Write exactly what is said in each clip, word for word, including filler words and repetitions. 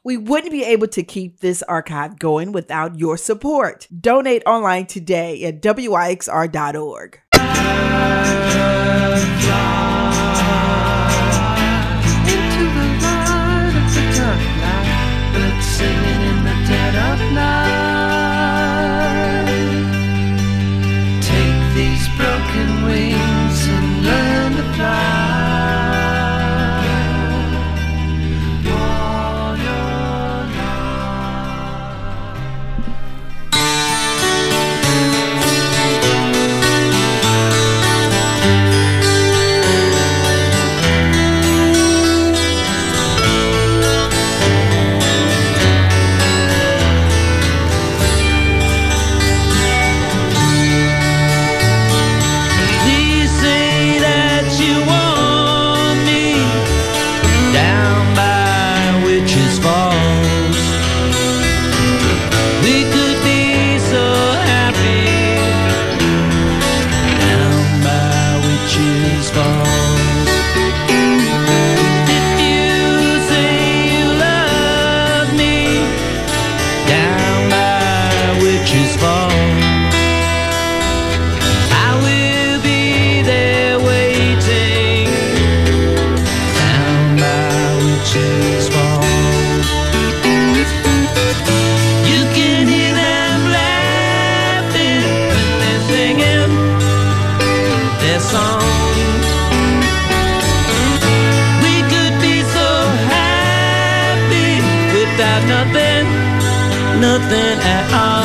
We wouldn't be able to keep this archive going without your support. Donate online today at W I X R dot org. Into the light of the dark night, birds singing in the dead of night. Take these broken wings and learn to fly. Nothing at all.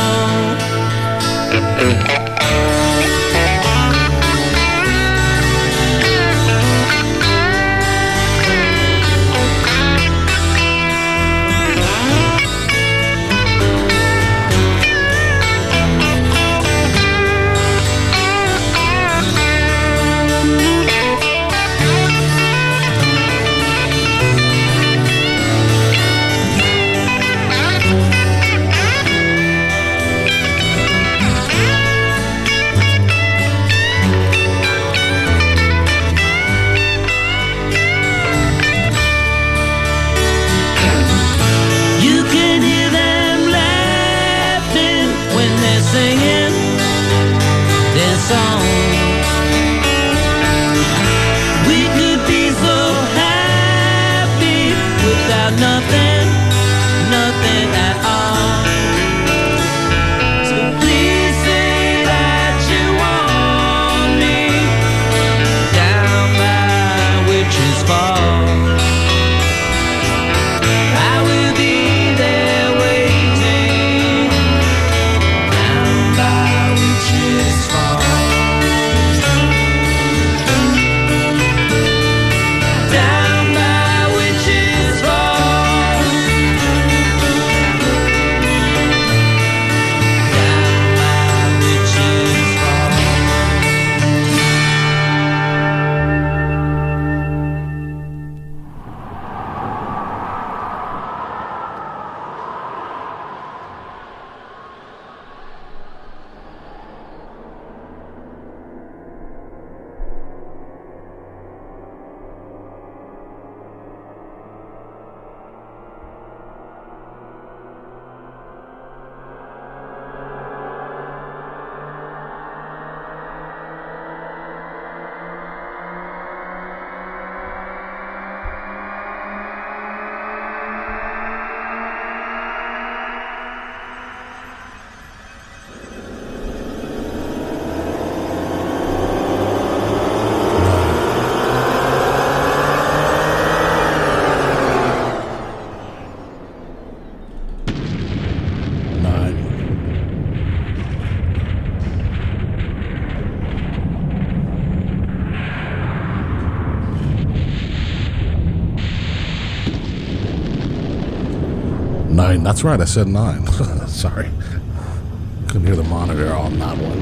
Nine. That's right, I said nine. Sorry. Couldn't hear the monitor on that one.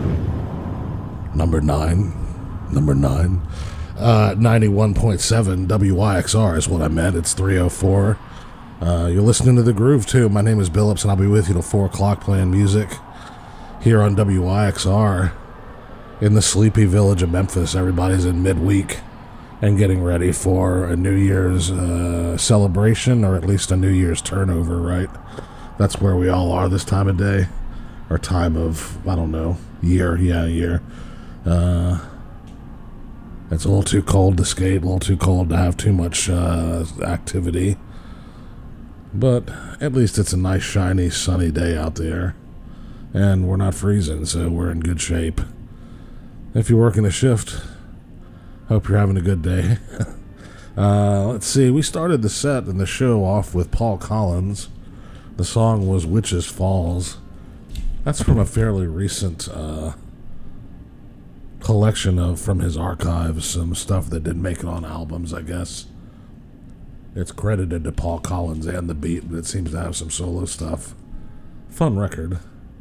Number nine. Number nine. Uh, ninety-one point seven W I X R is what I meant. It's three oh four. Uh, you're listening to The Groove, too. My name is Billups, and I'll be with you till four o'clock playing music here on W I X R in the sleepy village of Memphis. Everybody's in midweek. and getting ready for a New Year's uh, celebration, or at least a New Year's turnover, right? That's where we all are this time of day, or time of, I don't know, year, yeah, year. Uh, it's a little too cold to skate, a little too cold to have too much uh, activity. But at least it's a nice, shiny, sunny day out there. And we're not freezing, so we're in good shape. If you're working a shift, hope you're having a good day. uh, let's see, we started the set and the show off with Paul Collins. The song was Witches Falls. That's from a fairly recent uh, collection of from his archives, some stuff that didn't make it on albums, I guess. It's credited to Paul Collins and the beat, but it seems to have some solo stuff. Fun record.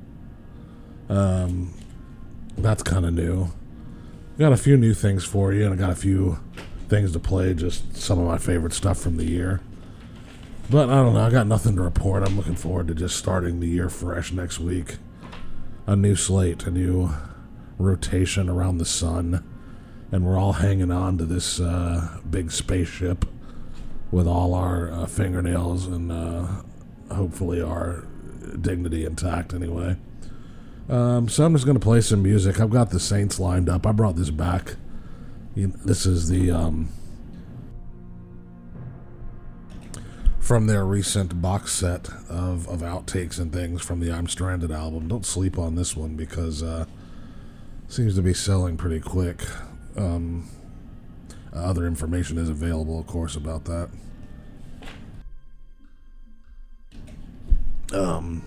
Um, that's kind of new. Got a few new things for you, and I got a few things to play, just some of my favorite stuff from the year. But I don't know, I got nothing to report. I'm looking forward to just starting the year fresh next week. A new slate, a new rotation around the sun, and we're all hanging on to this uh, big spaceship with all our uh, fingernails and uh, hopefully our dignity intact anyway. Um, so I'm just going to play some music. I've got the Saints lined up. I brought this back. You, this is the um, from their recent box set of, of outtakes and things from the I'm Stranded album. Don't sleep on this one because uh, it seems to be selling pretty quick. Um, other information is available, of course, about that. Um...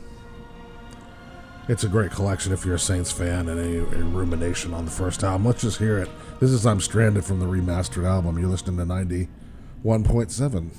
It's a great collection if you're a Saints fan, and a, a rumination on the first album. Let's just hear it. This is I'm Stranded from the remastered album. You're listening to ninety-one point seven.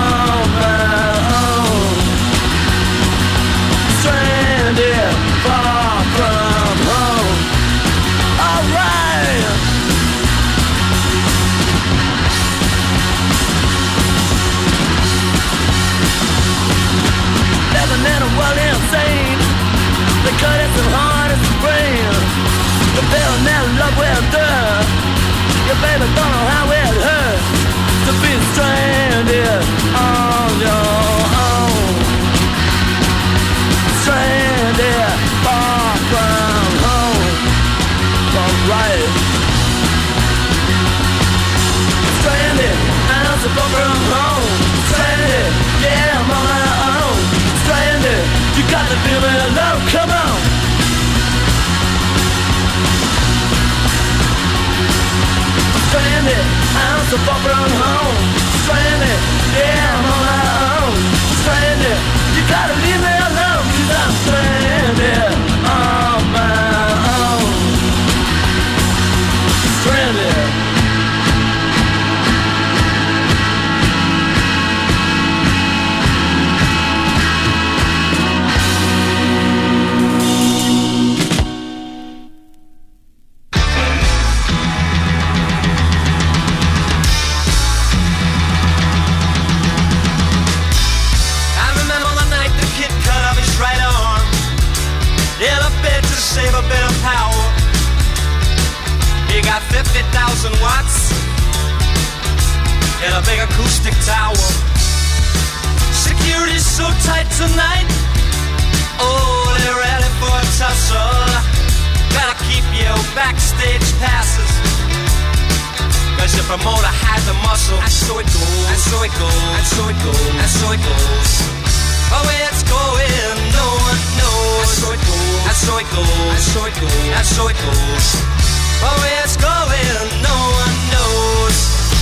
Stranded, far Leave me alone, come on. Stranded, I'm so far from home. Stranded, yeah, I'm on my own. Stranded, you gotta leave me alone, cause I'm stranded on my own. Stranded. Save a bit of power. He got fifty thousand watts in a big acoustic tower. Security's so tight tonight. Oh, they're ready for a tussle. Gotta keep your backstage passes, cause your promoter had the muscle. And so it goes, and so it goes, and so it goes, and so it goes. Oh, where it's going, no one knows. And so it goes, and so it goes, and so it goes, and so it goes. Oh, where it's going, no one knows.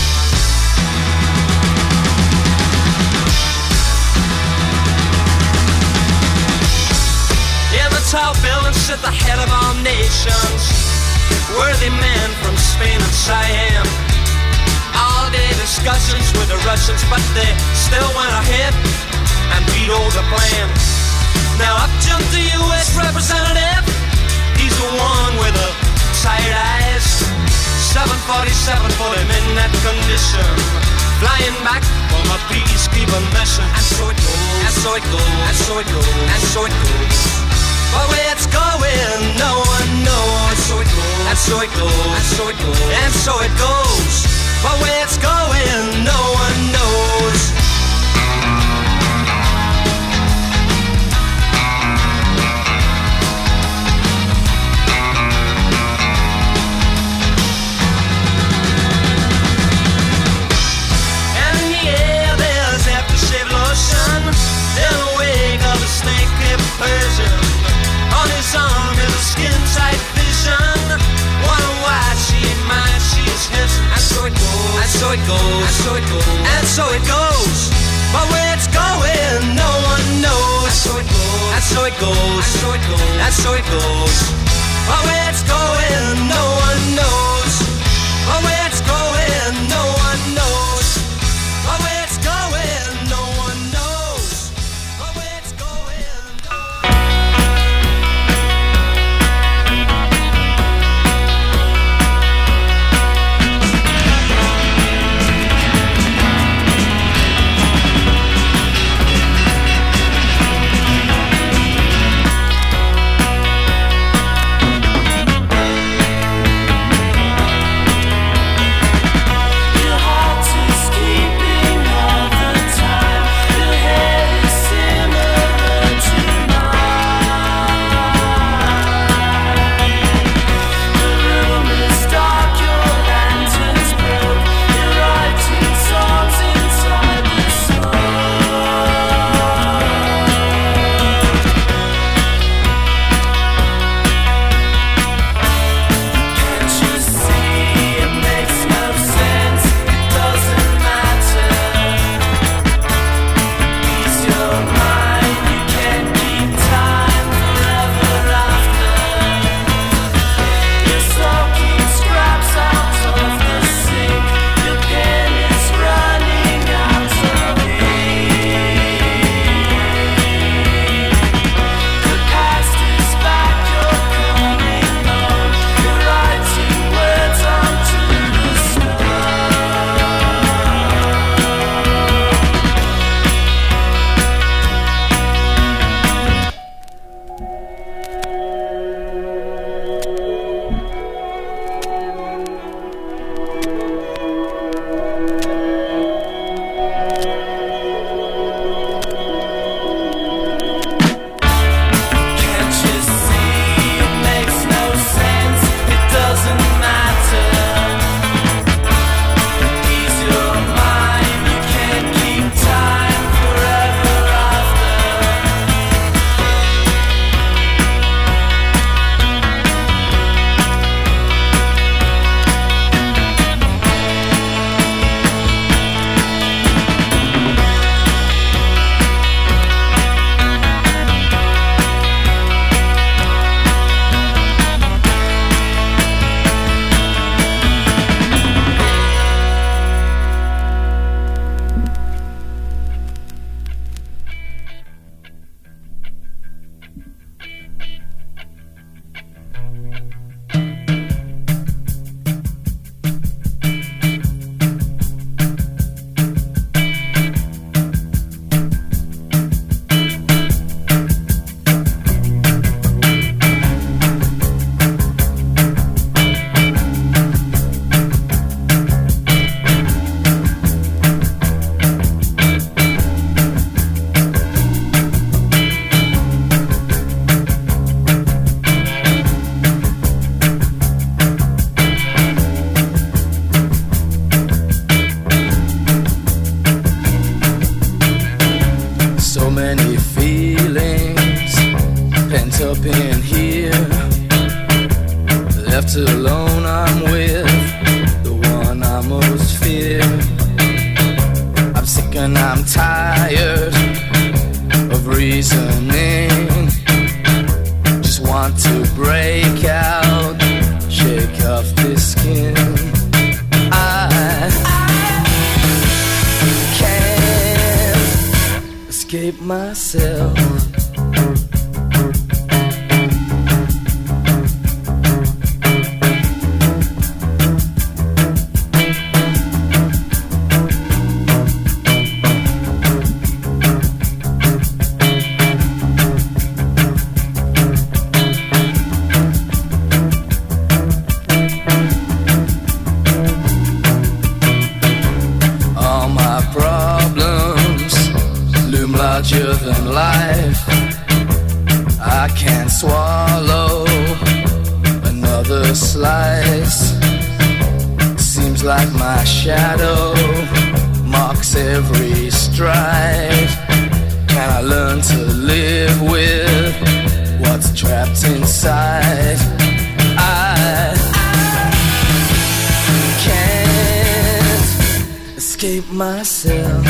In the tall building sit the head of all nations, worthy men from Spain and Siam. All day discussions with the Russians, but they still went ahead and vetoed the plan. Now up jumped the U S representative. He's the one with the tired eyes. seven forty-seven put him in that condition, flying back from a peacekeeping mission. And so it goes, and so it goes, and so it goes, and so it goes. But where it's going, no one knows. And so it goes, and so it goes, and so it goes, and so it goes. But where it's going, no one knows. In the wake of a snake-hipped Persian, on his arm is a skin-tight vision. One wide, she ain't mine, she's his. And so it goes, and so it goes, and so it goes, and so it goes. But where it's going, no one knows. And so it goes, and so it goes, and so it goes, and so it goes. But where it's going, no one knows. But where it's going, no one knows. But where it's going, no one knows. But where it's going, no one knows. myself. Larger than life, I can't swallow another slice. Seems like my shadow marks every stride. Can I learn to live with what's trapped inside? I, I can't escape myself.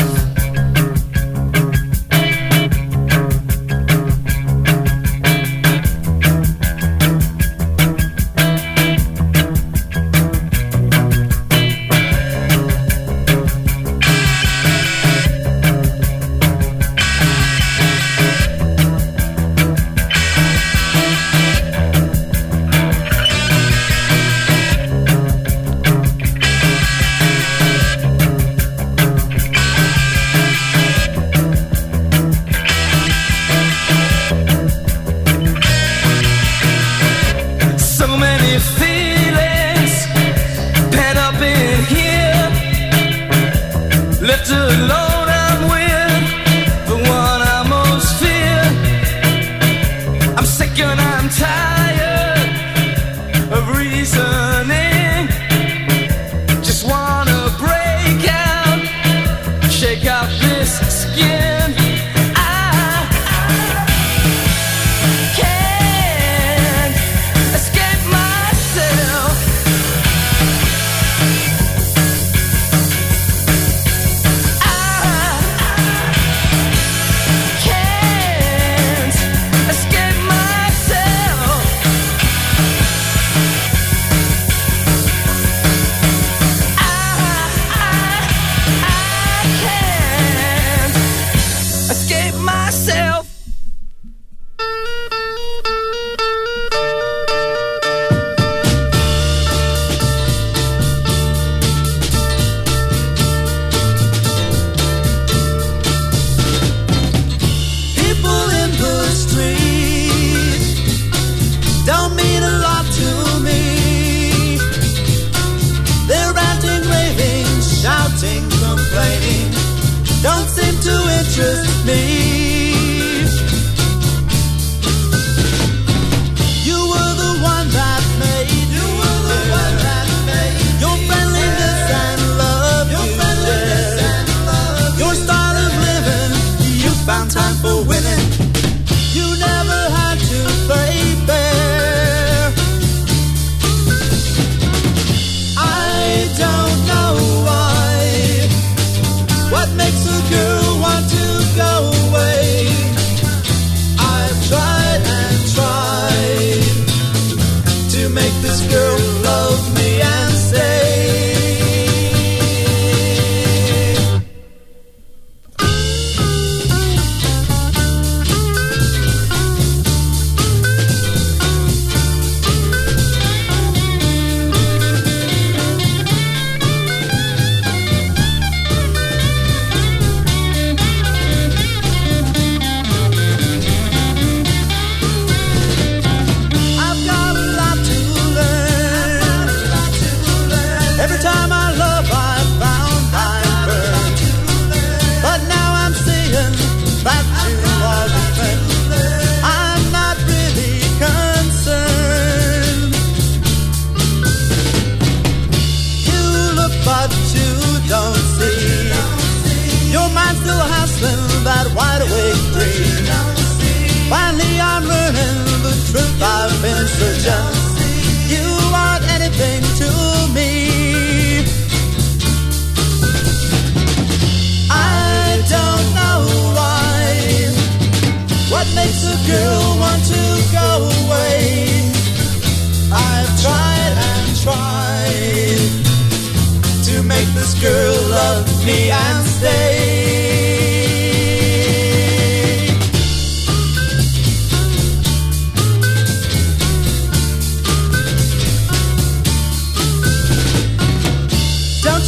This girl love me and stay.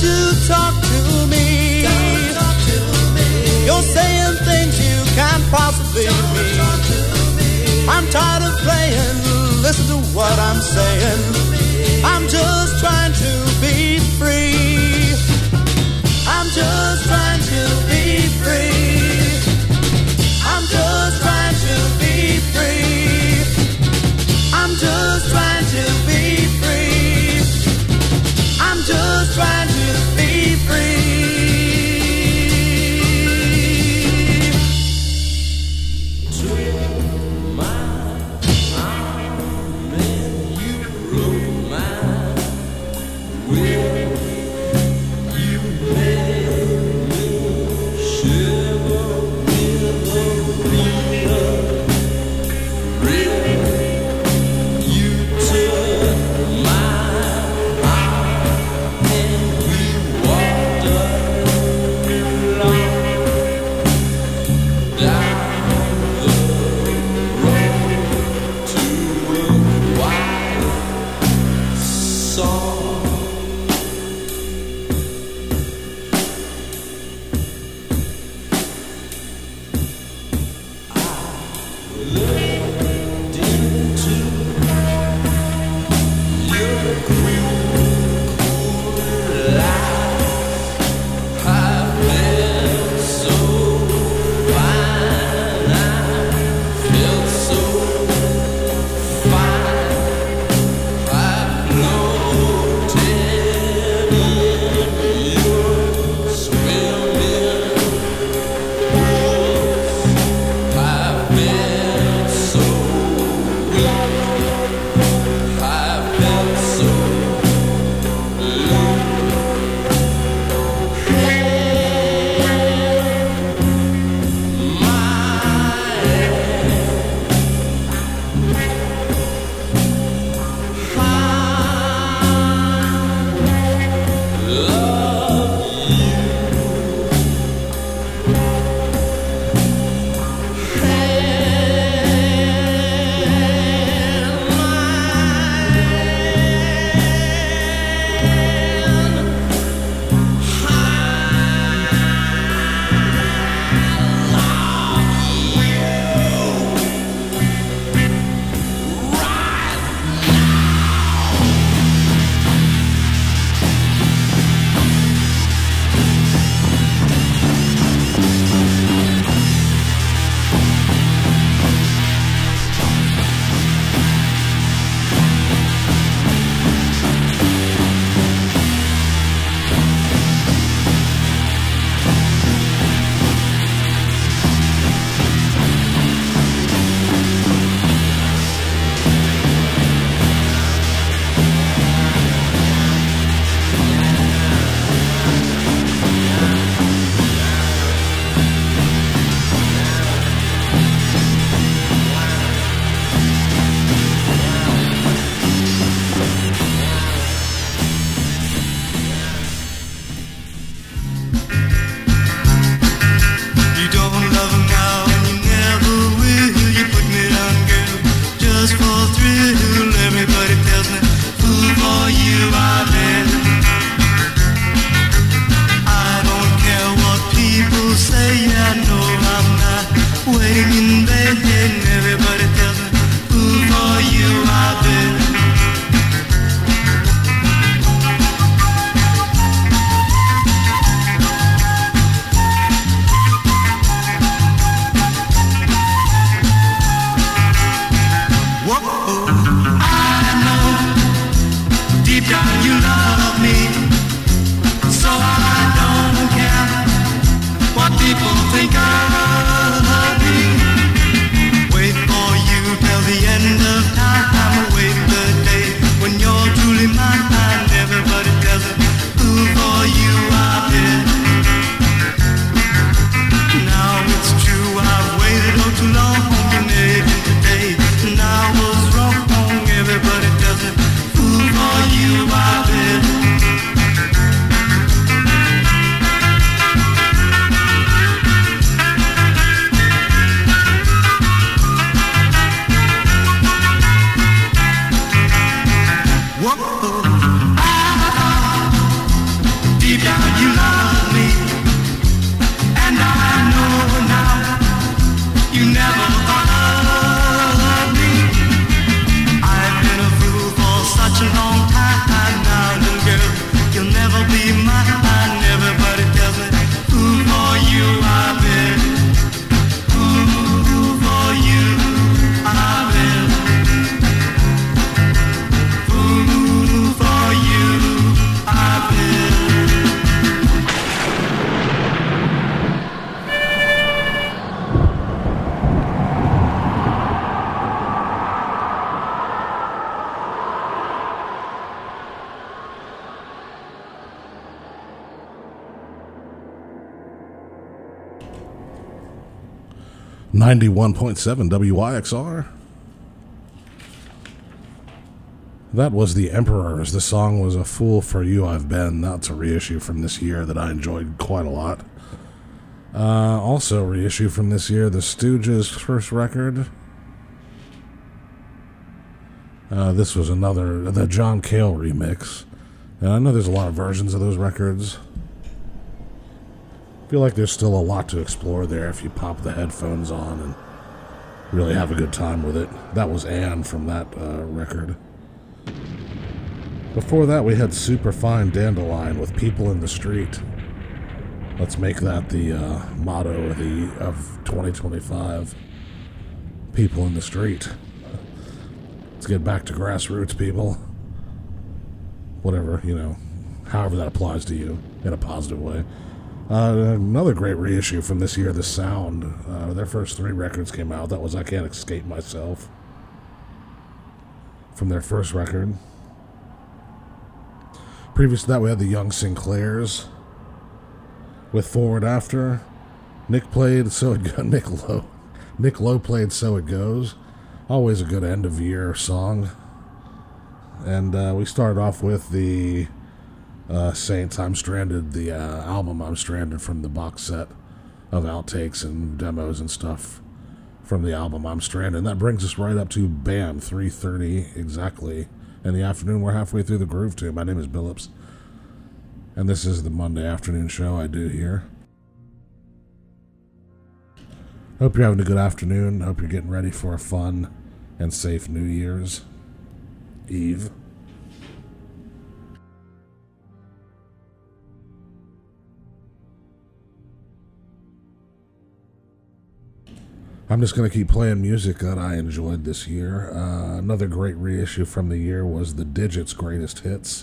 you talk to me. Don't talk to me. You're saying things you can't possibly mean. I'm tired of playing, listen to what I'm saying. I'm just trying to be free. I'm just trying to be free. I'm just trying to be free. I'm just trying to be free. I'm just trying to be free. you love me, and I know now you never thought of me. I've been a fool for such a long time now, little girl, you'll never be mine. Everybody tells me, ooh, for you I've been, ooh, for you I've been, ooh, for you I've been. ninety-one point seven W Y X R. That was The Emperors. The song was A Fool for You I've Been. That's a reissue from this year that I enjoyed quite a lot. Uh, also a reissue from this year, The Stooges' first record. Uh, this was another, the John Cale remix. And I know there's a lot of versions of those records. I feel like there's still a lot to explore there if you pop the headphones on and really have a good time with it. That was Anne from that uh, record. Before that, we had Superfine Dandelion with People in the Street. Let's make that the uh, motto of, the, of twenty twenty-five. People in the Street. Let's get back to grassroots, people. Whatever, you know, however that applies to you in a positive way. Uh, another great reissue from this year, The Sound. Uh, their first three records came out. That was I Can't Escape Myself. From their first record. Previous to that, we had the Young Sinclairs with Forward After. Nick played So It Goes. Nick Lowe. Nick Lowe played So It Goes. Always a good end of year song. And uh, we started off with the Uh, Saints, I'm Stranded, the uh, album I'm Stranded from the box set of outtakes and demos and stuff from the album I'm Stranded. And that brings us right up to, bam, three thirty exactly in the afternoon. We're halfway through the groove, too. My name is Billups, and this is the Monday afternoon show I do here. Hope you're having a good afternoon. Hope you're getting ready for a fun and safe New Year's Eve. I'm just going to keep playing music that I enjoyed this year. Uh, another great reissue from the year was The Digits' Greatest Hits.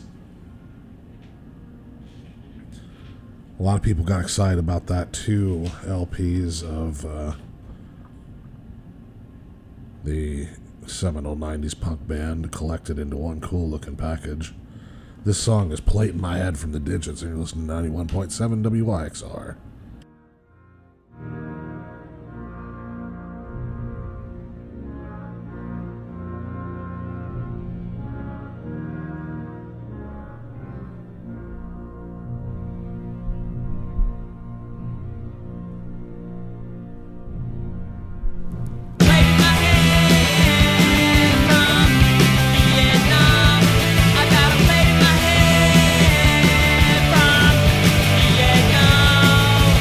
A lot of people got excited about that. Two L Ps of uh, the seminal nineties punk band collected into one cool-looking package. This song is Plate in My Head from The Digits, and you're listening to ninety-one point seven W Y X R. Vietnam.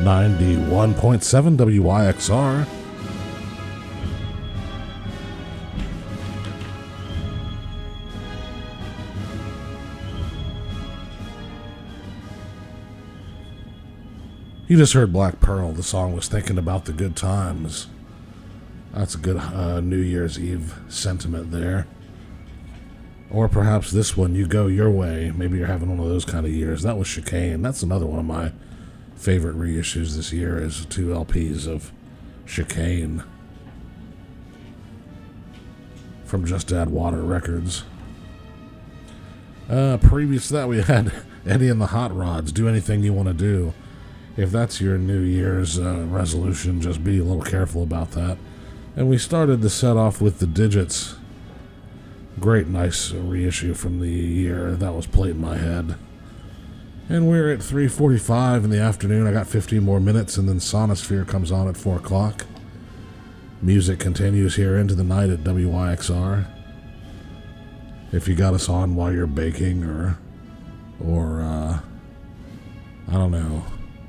ninety-one point seven W Y X R. You just heard Black Pearl. The song was Thinking About the Good Times. That's a good uh, New Year's Eve sentiment there. Or perhaps this one, You Go Your Way. Maybe you're having one of those kind of years. That was Chicane. That's another one of my favorite reissues this year, is two L Ps of Chicane from Just Add Water Records. Uh, previous to that, we had Eddie and the Hot Rods, Do Anything You Want to Do. If that's your New Year's uh, resolution, just be a little careful about that. And we started the set off with The Digits. Great, nice reissue from the year. That was Played in My Head. And we're at three forty-five in the afternoon. I got fifteen more minutes, and then Sonosphere comes on at four o'clock. Music continues here into the night at W Y X R. If you got us on while you're baking or, or uh, I don't know,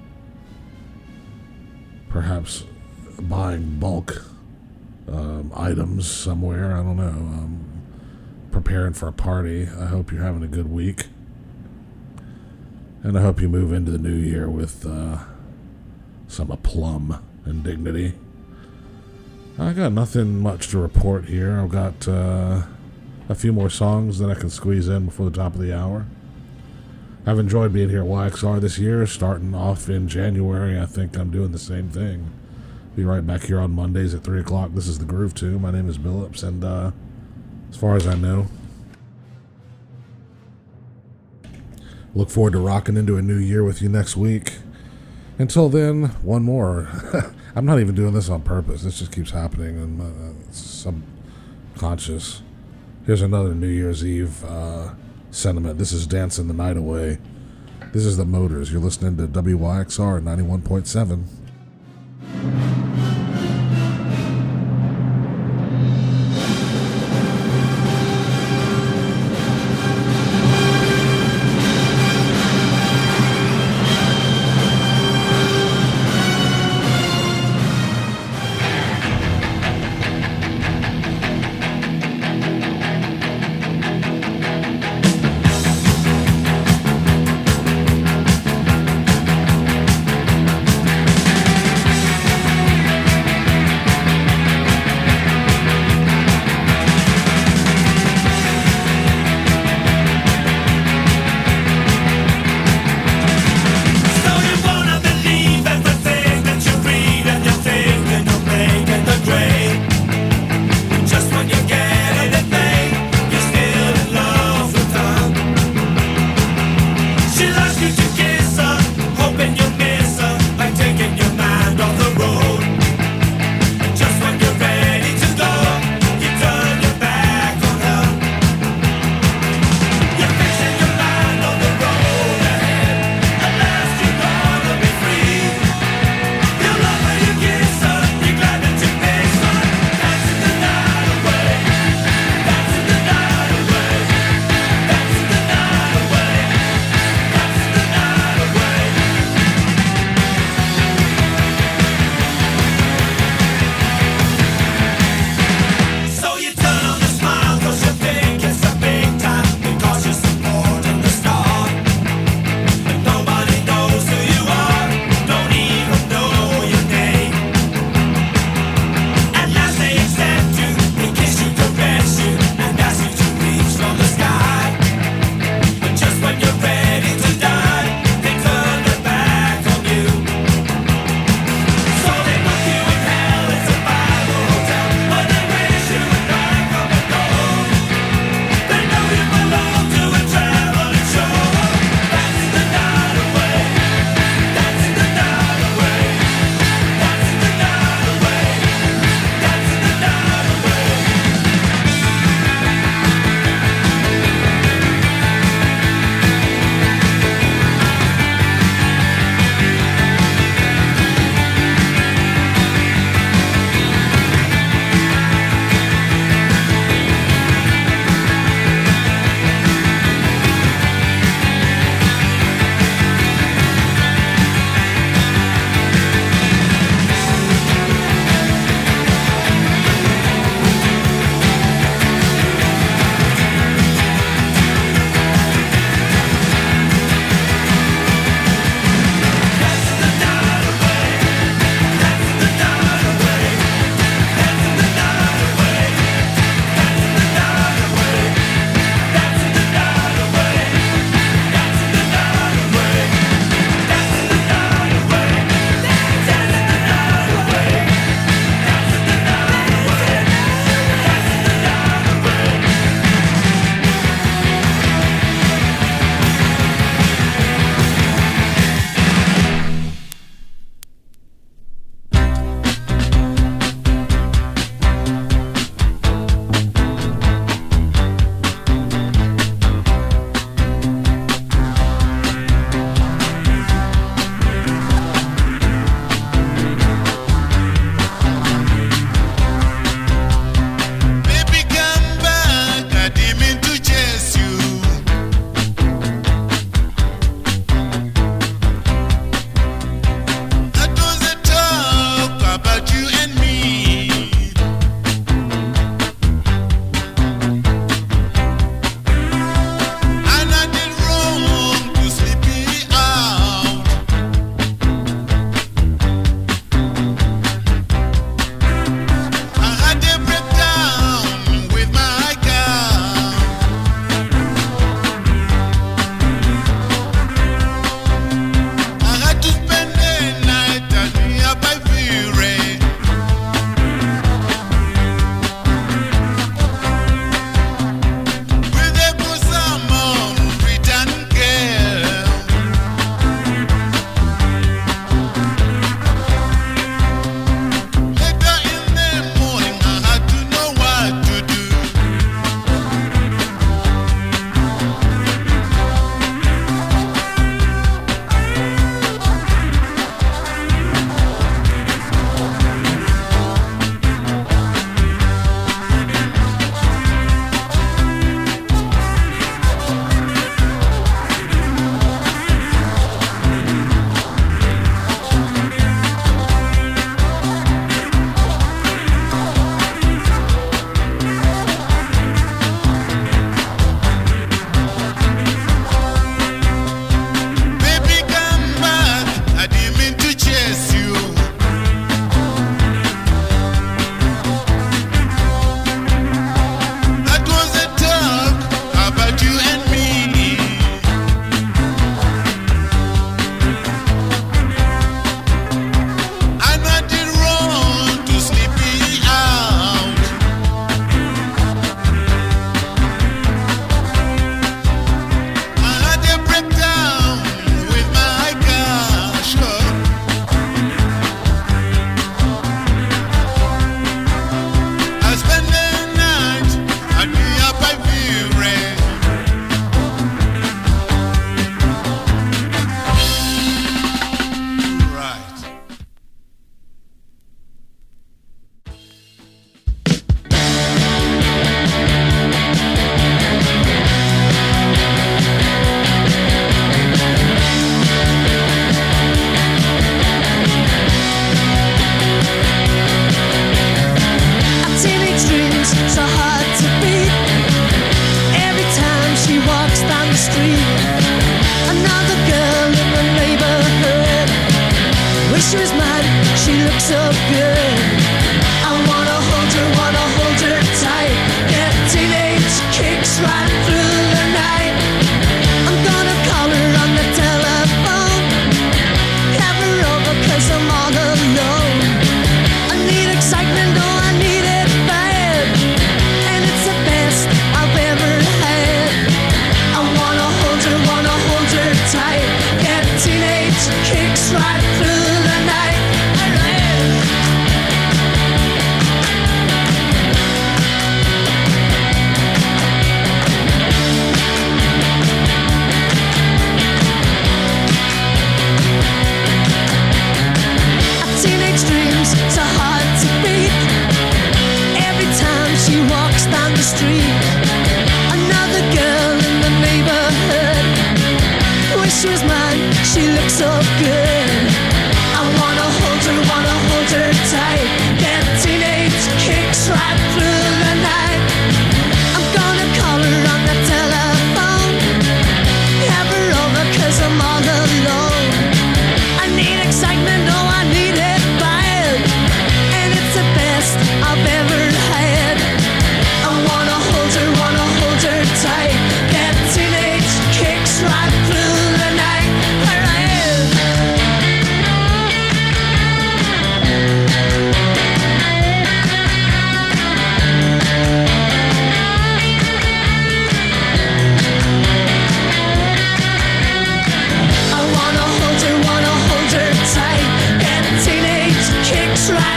perhaps buying bulk um, items somewhere, I don't know, um, preparing for a party, I hope you're having a good week. And I hope you move into the new year with uh, some aplomb and dignity. I got nothing much to report here. I've got uh, a few more songs that I can squeeze in before the top of the hour. I've enjoyed being here at Y X R this year, starting off in January. I think I'm doing the same thing. Be right back here on Mondays at three o'clock. This is The Groove Tube. My name is Billups, and uh, as far as I know, look forward to rocking into a new year with you next week. Until then, one more. I'm not even doing this on purpose. This just keeps happening, and uh, it's subconscious. Here's another New Year's Eve uh, sentiment. This is Dancing the Night Away. This is The Motors. You're listening to W Y X R ninety-one point seven.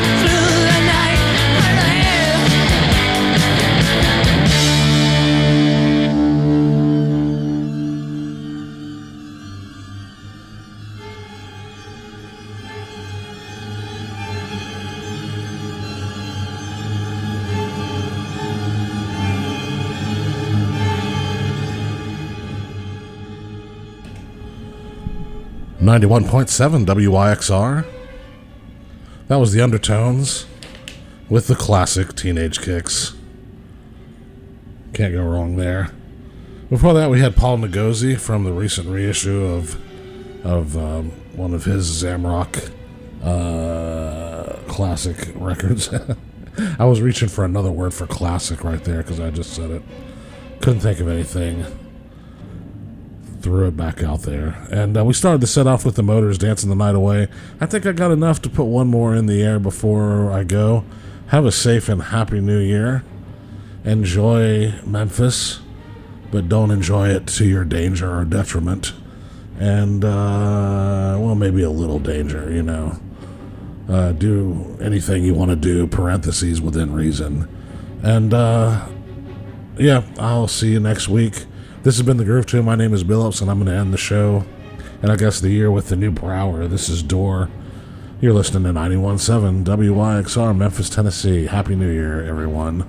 ninety-one point seven W Y X R. That was the Undertones with the classic Teenage Kicks. Can't go wrong there. Before that, we had Paul Ngozi from the recent reissue of of um, one of his Zamrock uh, classic records. I was reaching for another word for classic right there because I just said it. Couldn't think of anything. Threw it back out there. And uh, we started the set off with the Motors, Dancing the Night Away. I think I got enough to put one more in the air before I go. Have a safe and happy new year. Enjoy Memphis, but don't enjoy it to your danger or detriment. And, uh, well, maybe a little danger, you know. Uh, do anything you want to do, parentheses, within reason. And, uh, yeah, I'll see you next week. This has been The Groove Tune. My name is Billups, and I'm going to end the show, and I guess the year with the new Brower. This is Door. You're listening to ninety-one point seven W Y X R, Memphis, Tennessee. Happy New Year, everyone.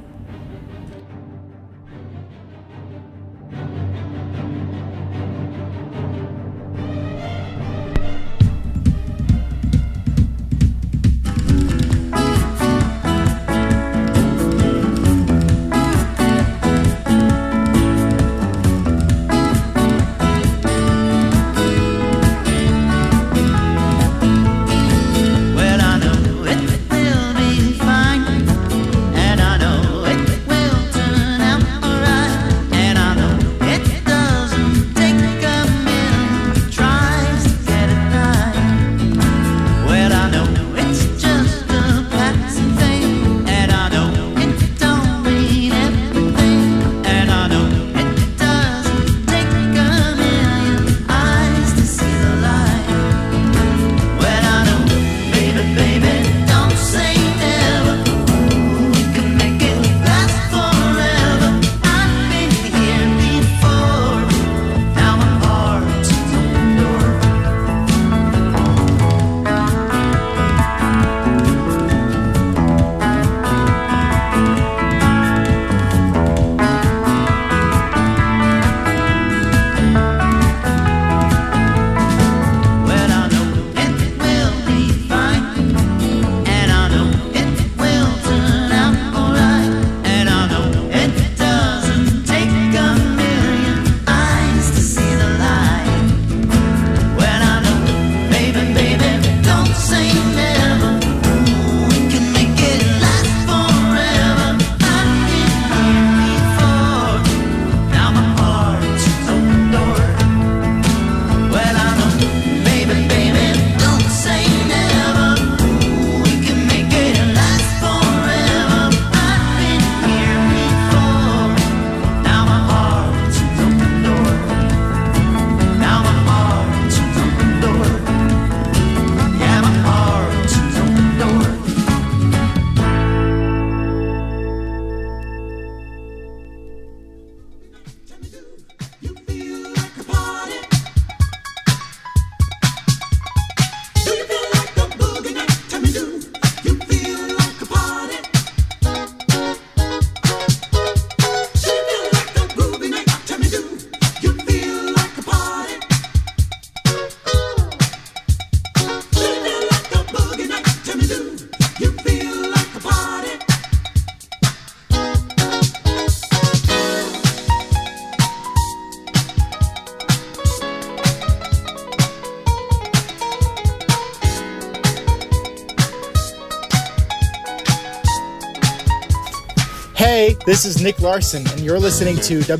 Hey, this is Nick Larson, and you're listening to